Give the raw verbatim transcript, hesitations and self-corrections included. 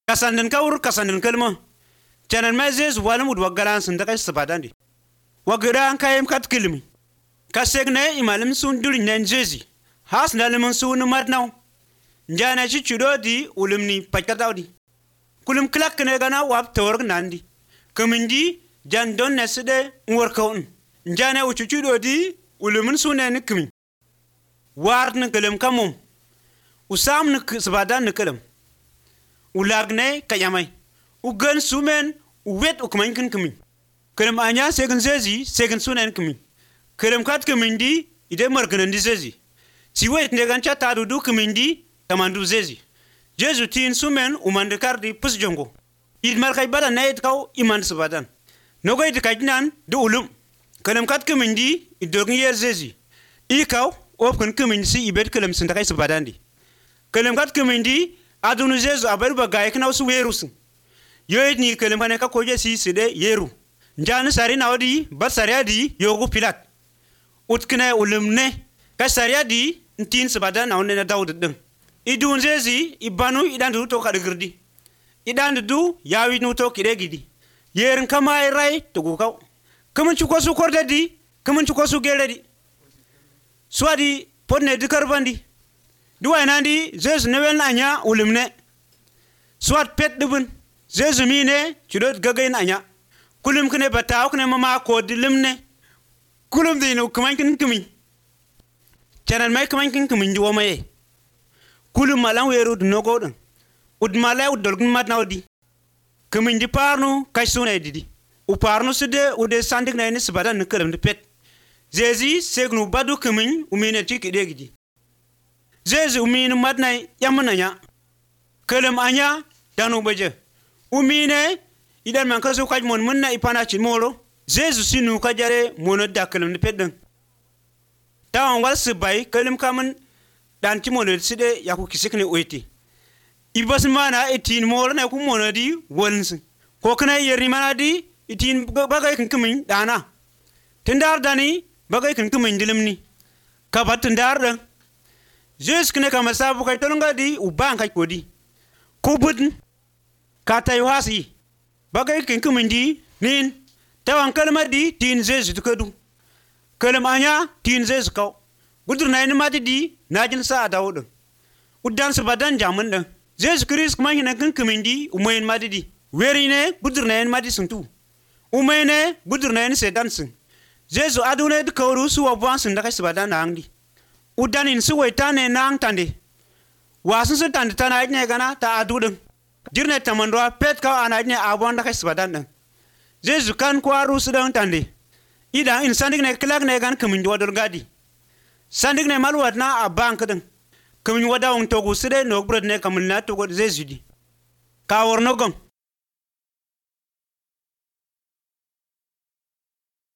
kasandin kawur kasandin kalma canan mai zezu walam ud wagaran sun da kai sabadandi wagaran kayem kat kilmi kasegne imalim sun dulin nan jezi has nalimin sun matnaw njana ci cudodi ulumni pakatawdi kulum klak ne gana wap tawr nandi kamindi jan don nesde workawun njana ucu cudodi ulumin sunen kimi war ne kelem kamum usam ne sabadan ne kelem ulagne kayamai ugan sumen uwet ukman kin kimi kelem anya segen zezi segen sunen kimi kelem kat kimindi ide marganan di zezi si wet ne gan chata du kimindi tamandu zezi jesu tin sumen umande kardi pus jongo id mar kay bada nayet kaw iman sabadan nogoy de kajnan du ulum kelem kat kimindi idogin yer zezi ikaw op kun kimindi si ibet kelem sin takay sabadandi kelem kat kimindi adunu zezu abaru bagay knaw su werus yoyit ni kelem kane ka koje si side yeru njanu sari nawdi ba sariadi yogu pilat utkne ulumne ka sariadi ntin sabadan nawne na dawd ding idun zezi ibanu idan du to kadigirdi idan du yawi nu to kidegidi yerin kamay ray to gukaw kamun ci ko su kordadi kamun ci ko su geledi swadi podne dikarbandi duway nandi zezu newel anya ulumne swat pet dubun zezu mine ci dot gagayn anya kulum kne bataw kne mama ko dilimne kulum dinu kuman kin kimi canan may kuman kin kimi njuwa maye kulum malan weru nogo dan ud malay ud dolgun madnawdi kimi ndi parnu kashsune didi u parnu sude ude sandik na ni sabadan ne kelem de pet zezi segnu badu kimi umine tiki degidi zezi umine madnay yamunanya kelem anya danu beje umine idan man kaso kaj mon munna ipana ci molo zezu sinu kajare mono dakelem de pedden tawon wal sibay kelem kamun dan ci molo side yaku kisikne oyti ibas mana etin molo na ku mono di wons ko kana yerni mana di itin bagay kin kimin dana tindar dani bagay kin kimin dilimni kabat tindar dan zeus kine kama sabu kay tolonga di uban kay kodi kubud katay wasi bagay kin kimin di nin tawan kalma di tin zeus tukadu kalam anya tin zeus kaw gudur na ni mati di najin sa dawud udan sabadan jamun dan zeus kris kuma hina kin kimin di umayin mati di weri ne gudur na ni mati suntu umayne gudur na ni sedan sin zesu adune de kawru su wa sin da kai sabadan na angdi udan in su waitane nang tande wasun su tande tana ne gana ta adudin jirne tamando pet ka ana ne abon da kai sabadan dan zesu kan kwaru su dan tande ida in sandik ne klak ne gan kamin wador gadi sandik ne malwat na a bank din kamin wada on togu su de no brod ne kamin na togo zesu di ka worno gong